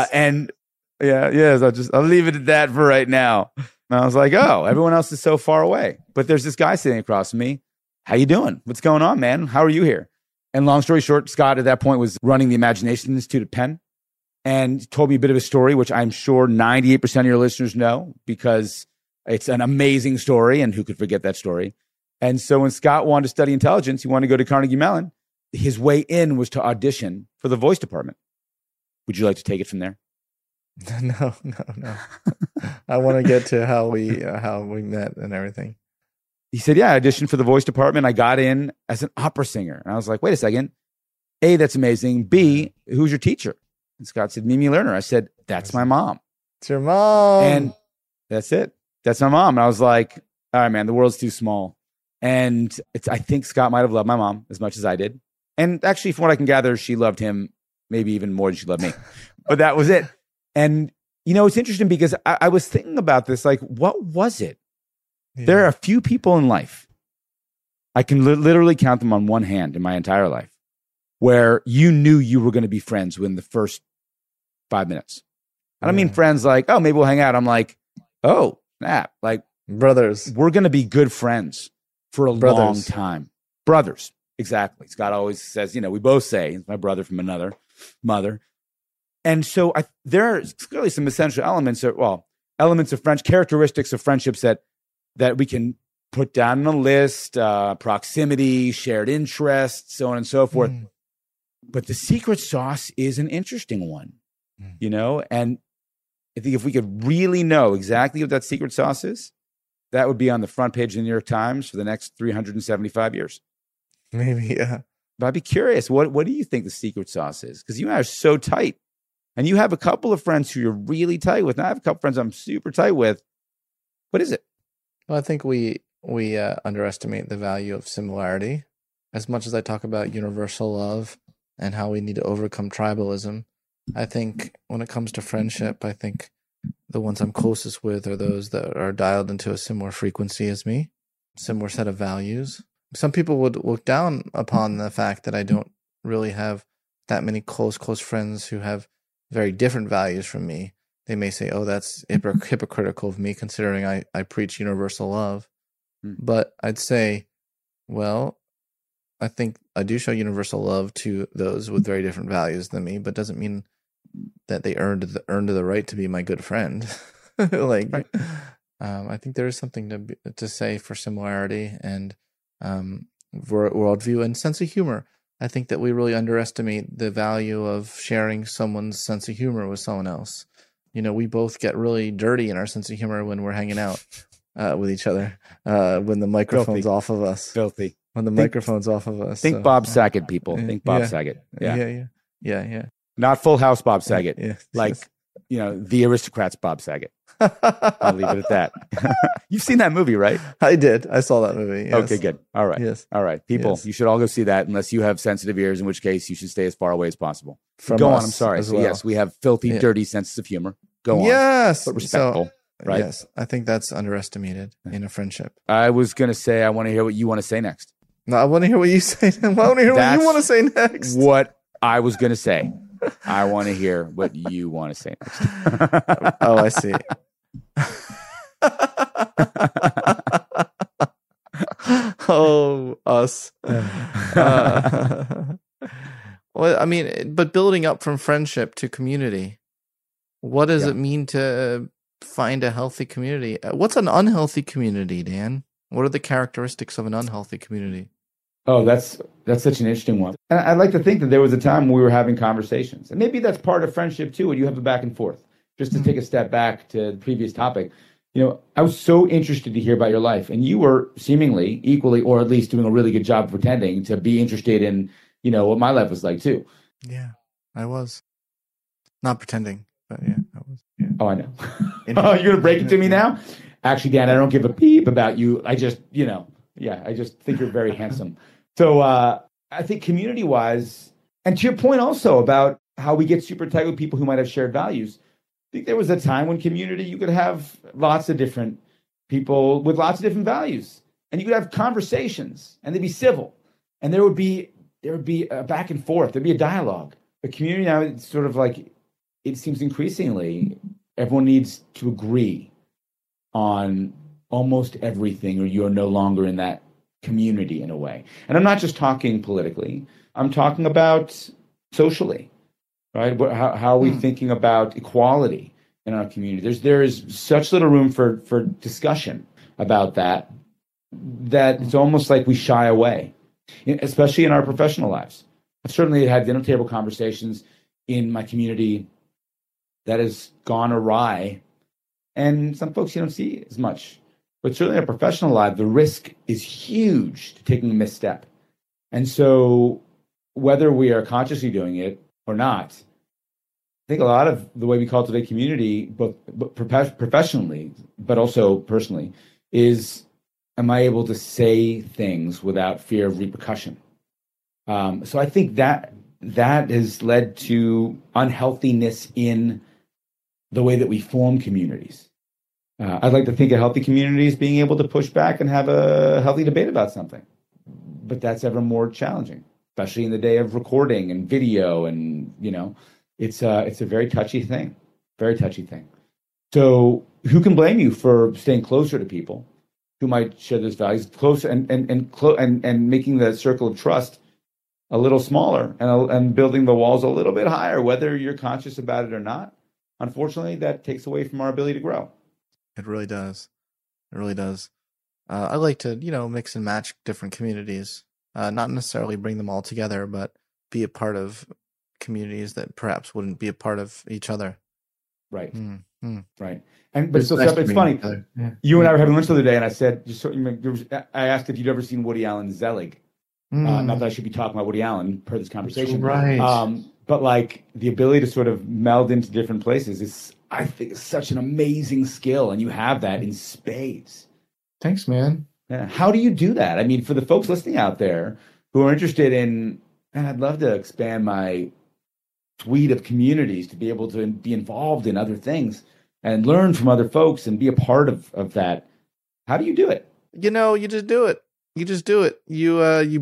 S2: I'll leave it at that for right now. And I was like, oh, everyone else is so far away. But there's this guy sitting across from me, how you doing? What's going on, man? How are you here? And long story short, Scott at that point was running the Imagination Institute at Penn and told me a bit of a story, which I'm sure 98% of your listeners know because it's an amazing story. And who could forget that story? And so when Scott wanted to study intelligence, he wanted to go to Carnegie Mellon. His way in was to audition for the voice department. Would you like to take it from there?
S1: No. I want to get to how we met and everything.
S2: He said, yeah, I auditioned for the voice department. I got in as an opera singer. And I was like, wait a second. A, that's amazing. B, who's your teacher? And Scott said, Mimi Lerner. I said, that's my mom.
S1: It's your mom.
S2: And that's it. That's my mom. And I was like, all right, man, the world's too small. And I think Scott might have loved my mom as much as I did. And actually, from what I can gather, she loved him maybe even more than she loved me. But that was it. And, it's interesting because I was thinking about this, like, what was it? Yeah. There are a few people in life, I can literally count them on one hand in my entire life, where you knew you were going to be friends within the first 5 minutes. I don't mean friends like, oh, maybe we'll hang out. I'm like, oh, snap. Like,
S1: brothers.
S2: We're going to be good friends for a long time. Brothers. Exactly. Scott always says, we both say, my brother from another mother. And so there are clearly some essential elements of French characteristics of friendships that we can put down on a list, proximity, shared interests, so on and so forth. But the secret sauce is an interesting one, and I think if we could really know exactly what that secret sauce is, that would be on the front page of the New York Times for the next 375 years.
S1: Maybe, yeah.
S2: But I'd be curious, what do you think the secret sauce is? Because you and I are so tight. And you have a couple of friends who you're really tight with. And I have a couple of friends I'm super tight with. What is it?
S1: Well, I think we underestimate the value of similarity. As much as I talk about universal love and how we need to overcome tribalism, I think when it comes to friendship, I think the ones I'm closest with are those that are dialed into a similar frequency as me, similar set of values. Some people would look down upon the fact that I don't really have that many close friends who have very different values from me. They may say, oh, that's hypocritical of me considering I preach universal love. But I'd say, well, I think I do show universal love to those with very different values than me, but doesn't mean that they earned the right to be my good friend. Right. I think there is something to say for similarity and worldview and sense of humor. I think that we really underestimate the value of sharing someone's sense of humor with someone else. We both get really dirty in our sense of humor when we're hanging out with each other, when the microphone's off of us.
S2: Filthy.
S1: When the microphone's off of us.
S2: Think Bob Saget, people. Think Bob Saget.
S1: Yeah.
S2: Not Full House Bob Saget.
S1: Yeah.
S2: Like, The Aristocrats Bob Saget. I'll leave it at that. You've seen that movie, right?
S1: I did. I saw that movie. Yes.
S2: Okay, good. All right.
S1: Yes.
S2: All right. People, you should all go see that unless you have sensitive ears, in which case you should stay as far away as possible.
S1: Go
S2: on. I'm sorry. So, yes, we have filthy, dirty senses of humor. Go on.
S1: Yes.
S2: But respectful, right?
S1: Yes. I think that's underestimated in a friendship.
S2: I was going to say, I want to hear what you want to say next.
S1: No, I want to hear what you say. I want to hear what you want to say next.
S2: What I was going to say. I want to hear what you want to say next.
S1: Oh, I see. Oh, us. Well, I mean, but building up from friendship to community, what does it mean to find a healthy community? What's an unhealthy community, Dan? What are the characteristics of an unhealthy community?
S2: Oh, that's such an interesting one. And I'd like to think that there was a time when we were having conversations. And maybe that's part of friendship too, and you have a back and forth. Just to take a step back to the previous topic, I was so interested to hear about your life. And you were seemingly equally, or at least doing a really good job of pretending to be interested in, what my life was like too.
S1: Yeah, I was. Not pretending, but yeah, I was. Yeah.
S2: Oh, I know. Oh, you're going to break it to me now? Actually, Dan, I don't give a peep about you. I just, I just think you're very handsome. So I think community-wise, and to your point also about how we get super tight with people who might have shared values, I think there was a time when community, you could have lots of different people with lots of different values, and you could have conversations, and they'd be civil, and there would be a back and forth, there'd be a dialogue. The community now, it's sort of like, it seems increasingly, everyone needs to agree on almost everything, or you're no longer in that community in a way. And I'm not just talking politically. I'm talking about socially, right? How are we thinking about equality in our community? There is such little room for discussion about that it's almost like we shy away, especially in our professional lives. I've certainly had dinner table conversations in my community that has gone awry, and some folks you don't see as much. But certainly in a professional life, the risk is huge to taking a misstep. And so whether we are consciously doing it or not, I think a lot of the way we cultivate community, both professionally, but also personally, is, am I able to say things without fear of repercussion? So I think that has led to unhealthiness in the way that we form communities. I'd like to think a healthy community is being able to push back and have a healthy debate about something. But that's ever more challenging, especially in the day of recording and video. And, it's a very touchy thing, very touchy thing. So who can blame you for staying closer to people who might share those values, closer and making the circle of trust a little smaller and building the walls a little bit higher, whether you're conscious about it or not? Unfortunately, that takes away from our ability to grow.
S1: It really does. It really does. I like to, mix and match different communities, not necessarily bring them all together, but be a part of communities that perhaps wouldn't be a part of each other.
S2: Right.
S1: Mm-hmm.
S2: Right. But it's funny. Yeah. You and I were having lunch the other day, and I said, I asked if you'd ever seen Woody Allen's Zelig. Not that I should be talking about Woody Allen per this conversation.
S1: Right.
S2: But like the ability to sort of meld into different places is, I think, such an amazing skill, and you have that in spades.
S1: Thanks, man.
S2: Yeah. How do you do that? I mean, for the folks listening out there who are interested in, and I'd love to expand my suite of communities to be able to be involved in other things and learn from other folks and be a part of that. How do you do it?
S1: You just do it. You just do it. You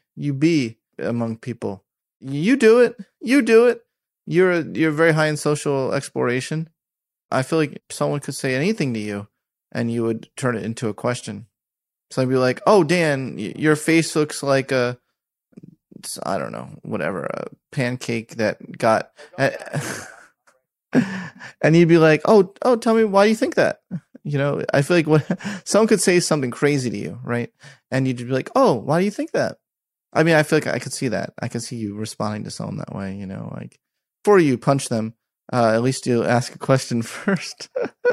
S1: be among people. You do it. You're very high in social exploration. I feel like someone could say anything to you and you would turn it into a question. So I'd be like, "Oh, Dan, your face looks like a pancake that got," and you'd be like, "Oh, tell me, why do you think that?" I feel like someone could say something crazy to you, right? And you'd be like, "Oh, why do you think that?" I mean, I feel like I could see that. I could see you responding to someone that way, like before you punch them, at least you ask a question first.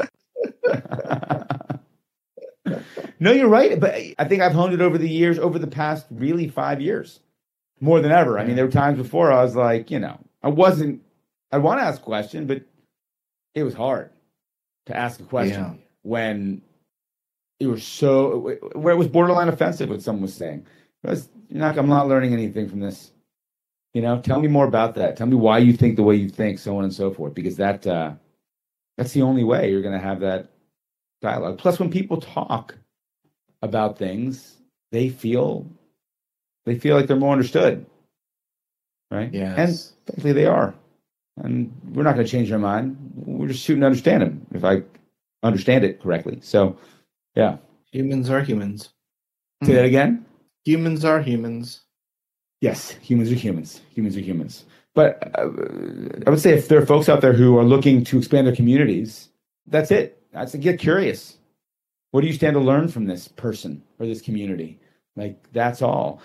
S2: No, you're right. But I think I've honed it over the years, over the past really 5 years, more than ever. I mean, there were times before I was like, I want to ask a question, but it was hard to ask a question when it was where it was borderline offensive what someone was saying. I'm not learning anything from this. Tell me more about that. Tell me why you think the way you think, so on and so forth, because that's the only way you're going to have that dialogue. Plus, when people talk about things, they feel like they're more understood, right?
S1: Yes.
S2: And frankly, they are. And we're not going to change their mind. We're just shooting to understand them, if I understand it correctly. So, yeah.
S1: Humans are humans.
S2: Say that again?
S1: Humans are humans.
S2: Yes, humans are humans. Humans are humans. But I would say if there are folks out there who are looking to expand their communities, that's it. I'd say get curious. What do you stand to learn from this person or this community? Like, that's all.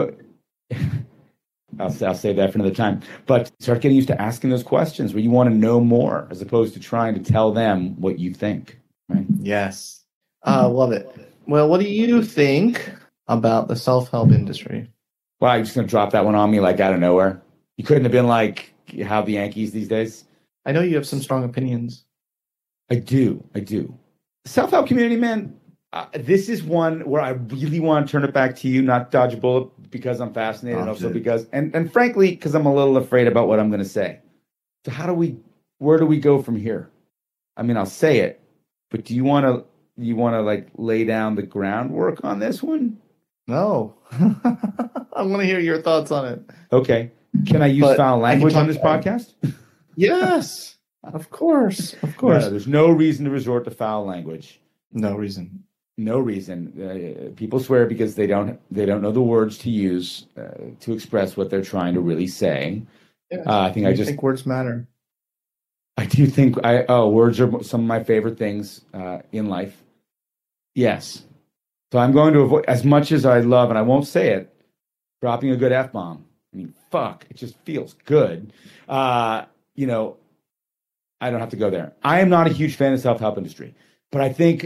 S2: I'll save that for another time. But start getting used to asking those questions where you want to know more as opposed to trying to tell them what you think. Right?
S1: Yes. Love it. Well, what do you think about the self-help industry?
S2: Wow, you're just going to drop that one on me like out of nowhere? You couldn't have been like how the Yankees these days?
S1: I know you have some strong opinions.
S2: I do. Self-help community, man, this is one where I really want to turn it back to you, not dodge a bullet because I'm fascinated, and also because, and frankly, because I'm a little afraid about what I'm going to say. So where do we go from here? I mean, I'll say it, but do you want to like lay down the groundwork on this one?
S1: No. I want to hear your thoughts on it.
S2: Okay. Can I use foul language on this podcast?
S1: Yes. Of course.
S2: No, there's no reason to resort to foul language.
S1: No reason.
S2: No reason. People swear because they don't know the words to use to express what they're trying to really say.
S1: Yeah.
S2: I think
S1: words matter.
S2: I do think words are some of my favorite things in life. Yes. So I'm going to avoid, as much as I love, and I won't say it, dropping a good F-bomb. I mean, fuck, it just feels good. I don't have to go there. I am not a huge fan of the self-help industry, but I think,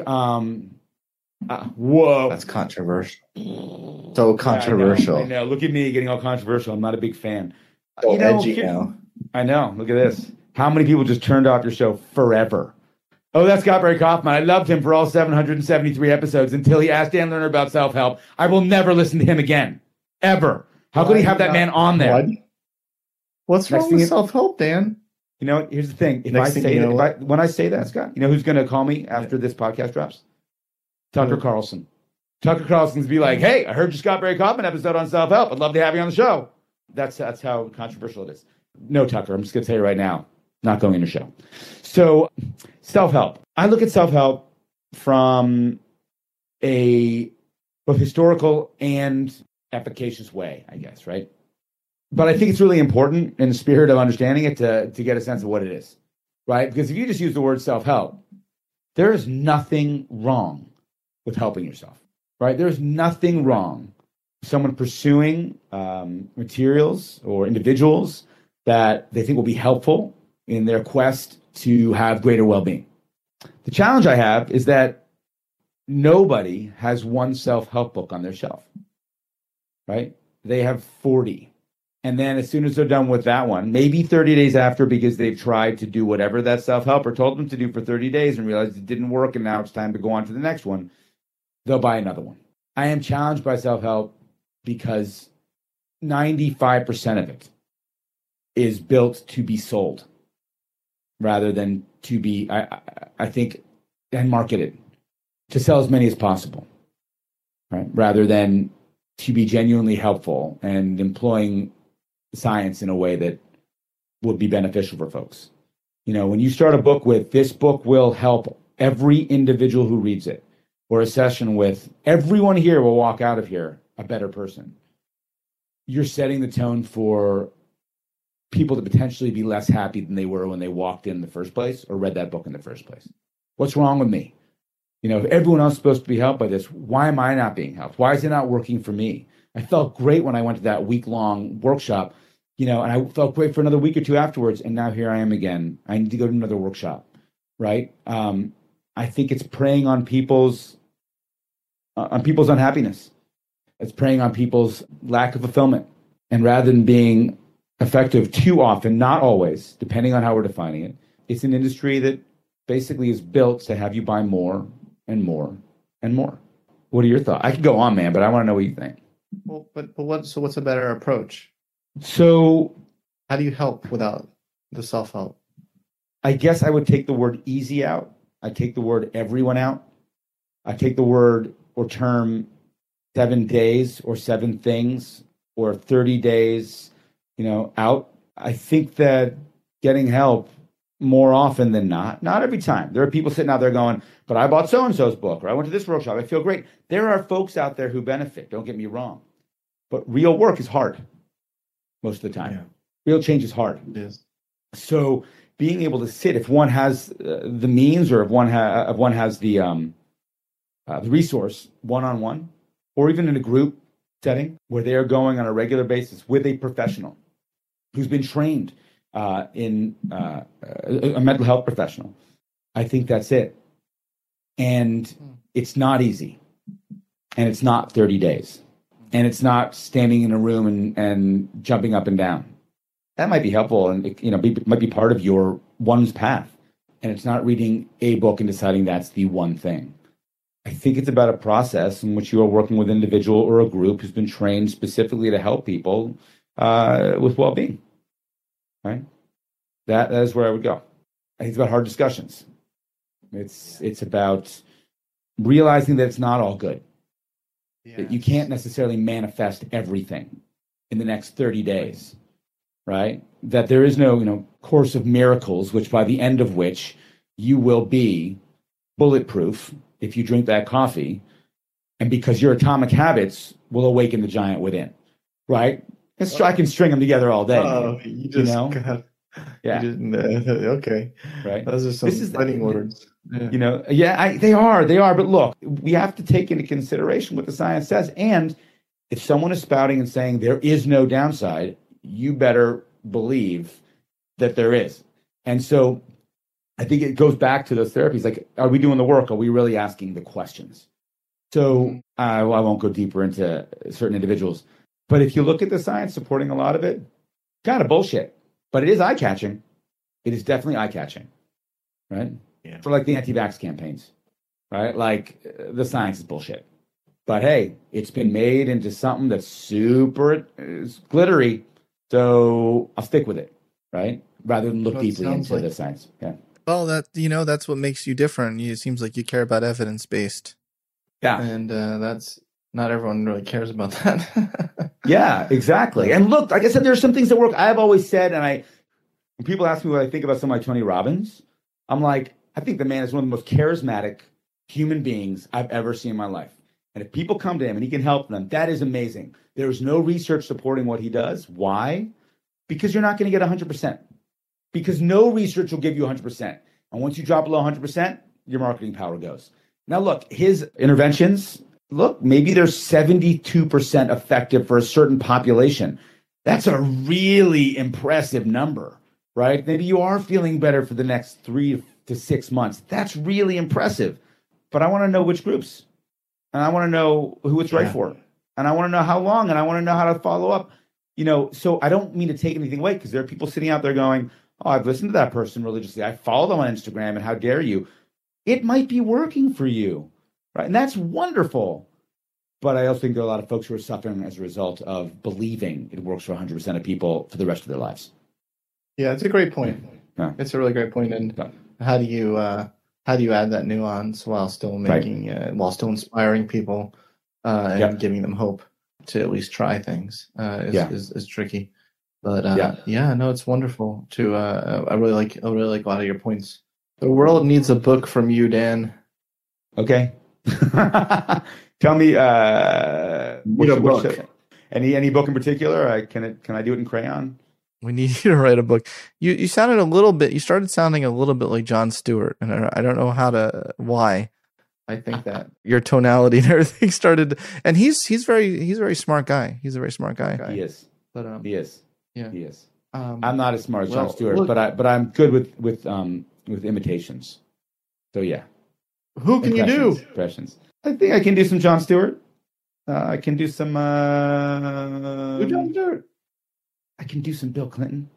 S2: whoa.
S1: That's controversial. So controversial.
S2: I know. Look at me getting all controversial. I'm not a big fan.
S1: So edgy now.
S2: I know. Look at this. How many people just turned off your show forever? Oh, that's Scott Barry Kaufman. I loved him for all 773 episodes until he asked Dan Lerner about self-help. I will never listen to him again. Ever. How could he have that man on there?
S1: What's wrong with self-help, Dan?
S2: Here's the thing. When I say that, Scott, you know who's going to call me after this podcast drops? Tucker Carlson. Tucker Carlson's be like, hey, I heard your Scott Barry Kaufman episode on self-help. I'd love to have you on the show. That's how controversial it is. No, Tucker, I'm just going to tell you right now, not going in the show. So self-help. I look at self-help from a both historical and efficacious way, I guess, right? But I think it's really important in the spirit of understanding it to get a sense of what it is, right? Because if you just use the word self-help, there is nothing wrong with helping yourself, right? There's nothing wrong with someone pursuing materials or individuals that they think will be helpful in their quest to have greater well-being. The challenge I have is that nobody has one self-help book on their shelf, right? They have 40. And then as soon as they're done with that one, maybe 30 days after, because they've tried to do whatever that self-helper told them to do for 30 days and realized it didn't work and now it's time to go on to the next one, they'll buy another one. I am challenged by self-help because 95% of it is built to be sold rather than to be, I think, and marketed to sell as many as possible, right? Rather than to be genuinely helpful and employing science in a way that would be beneficial for folks. When you start a book with, this book will help every individual who reads it, or a session with, everyone here will walk out of here a better person, you're setting the tone for people to potentially be less happy than they were when they walked in the first place or read that book in the first place. What's wrong with me? If everyone else is supposed to be helped by this, why am I not being helped? Why is it not working for me? I felt great when I went to that week-long workshop, and I felt great for another week or two afterwards, and now here I am again. I need to go to another workshop, right? I think it's preying on people's unhappiness. It's preying on people's lack of fulfillment. And rather than being effective too often, not always, depending on how we're defining it, it's an industry that basically is built to have you buy more and more and more. What are your thoughts? I could go on, man, but I want to know what you think.
S1: Well, but what's a better approach?
S2: So
S1: how do you help without the self-help?
S2: I guess I would take the word easy out. I take the word everyone out. I take the word or term 7 days or 7 things or 30 days, out. I think that getting help more often than not every time. There are people sitting out there going, but I bought so-and-so's book, or I went to this workshop, I feel great. There are folks out there who benefit, don't get me wrong. But real work is hard most of the time. Yeah. Real change is hard.
S1: It is.
S2: So being able to sit, if one has the means, or if one has the resource, one-on-one, or even in a group setting where they are going on a regular basis with a professional who's been trained in a mental health professional, I think that's it. And it's not easy, and it's not 30 days, and it's not standing in a room and jumping up and down. That might be helpful, and it, might be part of your one's path. And it's not reading a book and deciding that's the one thing. I think it's about a process in which you are working with an individual or a group who's been trained specifically to help people with well-being. Right? That is where I would go. I think it's about hard discussions. It's about realizing that it's not all good. Yes. That you can't necessarily manifest everything in the next 30 days, right? That there is no, course of miracles, which by the end of which you will be bulletproof if you drink that coffee, and because your atomic habits will awaken the giant within, right? I can string them together all day.
S1: Oh, you just
S2: yeah.
S1: Okay,
S2: right.
S1: Those are some fighting words.
S2: Yeah. They are. But look, we have to take into consideration what the science says. And if someone is spouting and saying there is no downside, you better believe that there is. And so I think it goes back to those therapies. Like, are we doing the work? Are we really asking the questions? So I won't go deeper into certain individuals. But if you look at the science supporting a lot of it, kind of bullshit. But it is eye-catching. It is definitely eye-catching, right?
S1: Yeah.
S2: For like the anti-vax campaigns, right? Like the science is bullshit. But hey, it's been made into something that's super glittery. So I'll stick with it, right? Rather than look deeply into the science. Yeah.
S1: Well, that's what makes you different. It seems like you care about evidence-based.
S2: Yeah.
S1: And that's not everyone really cares about that.
S2: Yeah, exactly. And look, like I said, there's some things that work. I've always said, and when people ask me what I think about someone like Tony Robbins, I'm like, I think the man is one of the most charismatic human beings I've ever seen in my life. And if people come to him and he can help them, that is amazing. There's no research supporting what he does. Why? Because you're not going to get 100%. Because no research will give you 100%. And once you drop below 100%, your marketing power goes. Now, look, his interventions, maybe they're 72% effective for a certain population. That's a really impressive number, right? Maybe you are feeling better for the next 3 to 6 months. That's really impressive. But I want to know which groups. And I want to know who it's right for. And I want to know how long. And I want to know how to follow up. So I don't mean to take anything away, because there are people sitting out there going, oh, I've listened to that person religiously. I follow them on Instagram, and how dare you? It might be working for you, right? And that's wonderful. But I also think there are a lot of folks who are suffering as a result of believing it works for 100% of people for the rest of their lives.
S1: Yeah, it's a great point.
S2: Yeah.
S1: It's a really great point. And how do you add that nuance while still while still inspiring people and giving them hope to at least try things is tricky. But it's wonderful to. I really like a lot of your points. The world needs a book from you, Dan.
S2: Okay. Tell me, any book in particular? Can I do it in crayon?
S1: We need you to write a book. You sounded you started sounding a little bit like Jon Stewart, and I don't know why. I think that your tonality and everything started, and he's a very smart guy. He's a very smart guy.
S2: He is.
S1: But
S2: he is.
S1: Yeah.
S2: He is. I'm not as smart as Jon Stewart, but I'm good with imitations. So yeah.
S1: Who can you do?
S2: Impressions. I think I can do some Jon Stewart. I can do some.
S1: Jon Stewart.
S2: I can do some Bill Clinton.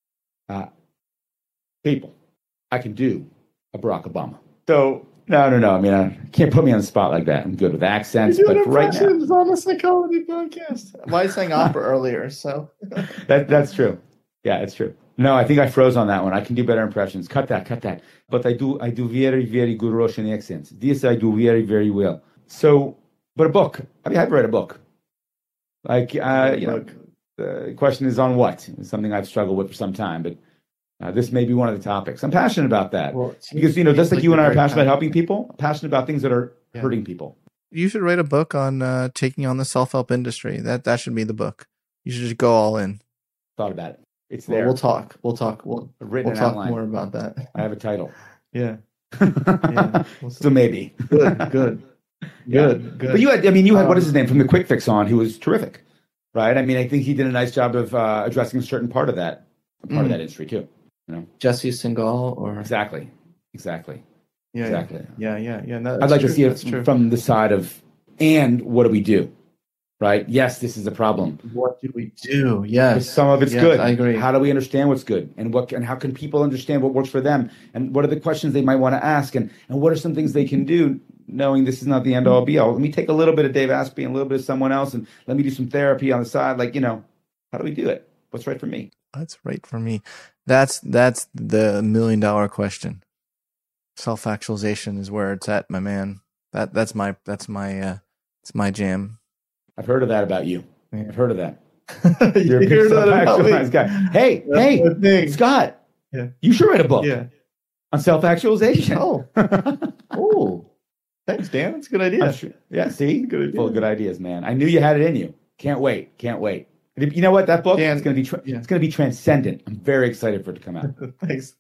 S2: People. I can do a Barack Obama. So no. I mean, I can't put me on the spot like that. I'm good with accents, but right now,
S1: on the Psychology Podcast. Well, I sang opera earlier, so
S2: that's true. Yeah, it's true. No, I think I froze on that one. I can do better impressions. Cut that. But I do very, very good Russian accents. This I do very, very well. So, but a book. I mean, I'd write a book. Like, the question is on what? It's something I've struggled with for some time, but this may be one of the topics. I'm passionate about that. Because, just like you and I are passionate about helping people, I'm passionate about things that are hurting people.
S1: You should write a book on taking on the self-help industry. That should be the book. You should just go all in.
S2: Thought about it. It's there.
S1: We'll talk. We'll talk more about that.
S2: I have a title.
S1: Yeah.
S2: So maybe.
S1: Good.
S2: But you had what is his name from the Quick Fix on, who was terrific, right? I mean, I think he did a nice job of addressing a certain part of that industry too.
S1: Jesse Singal, or
S2: exactly.
S1: Yeah,
S2: exactly.
S1: Yeah. No,
S2: I'd like to see it from the side of, and what do we do? Right? Yes, this is a problem.
S1: What do we do? Yes.
S2: Some of it's good.
S1: I agree.
S2: How do we understand what's good? And how can people understand what works for them? And what are the questions they might want to ask? And what are some things they can do, knowing this is not the end all be all? Let me take a little bit of Dave Asprey and a little bit of someone else, and let me do some therapy on the side. Like, how do we do it? What's right for me?
S1: That's right for me. That's the $1 million question. Self-actualization is where it's at, my man. That's my jam.
S2: I've heard of that about you.
S1: Yeah.
S2: I've heard of that. You're a big self-actualized guy. Hey, Scott.
S1: Yeah.
S2: You should write a book.
S1: Yeah.
S2: On self-actualization.
S1: Oh, Thanks, Dan. That's a good idea.
S2: Sure. Yeah, see? Full of good ideas, man. I knew you had it in you. Can't wait. You know what? That book is going to be it's going to be transcendent. I'm very excited for it to come out.
S1: Thanks.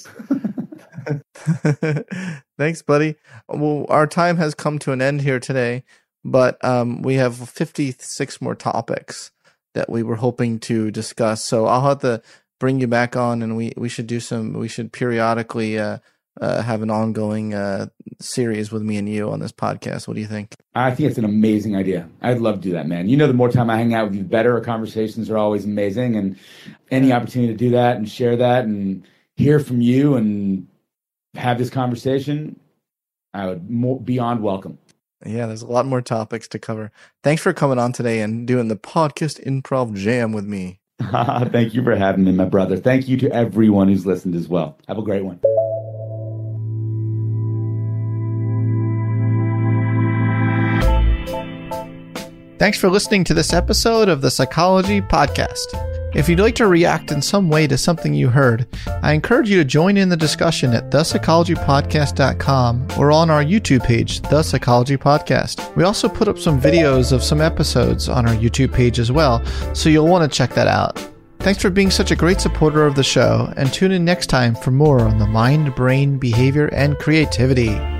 S1: Thanks, buddy. Well, our time has come to an end here today, but we have 56 more topics that we were hoping to discuss. So I'll have to bring you back on, and we should periodically have an ongoing series with me and you on this podcast. What do you think?
S2: I think it's an amazing idea. I'd love to do that, man. You know, the more time I hang out with you, the better. Our conversations are always amazing, and any opportunity to do that and share that and hear from you and have this conversation, I would beyond welcome.
S1: Yeah, there's a lot more topics to cover. Thanks for coming on today and doing the podcast improv jam with me.
S2: Thank you for having me, my brother. Thank you to everyone who's listened as well. Have a great one.
S1: Thanks for listening to this episode of the Psychology Podcast. If you'd like to react in some way to something you heard, I encourage you to join in the discussion at thepsychologypodcast.com or on our YouTube page, The Psychology Podcast. We also put up some videos of some episodes on our YouTube page as well, so you'll want to check that out. Thanks for being such a great supporter of the show, and tune in next time for more on the mind, brain, behavior, and creativity.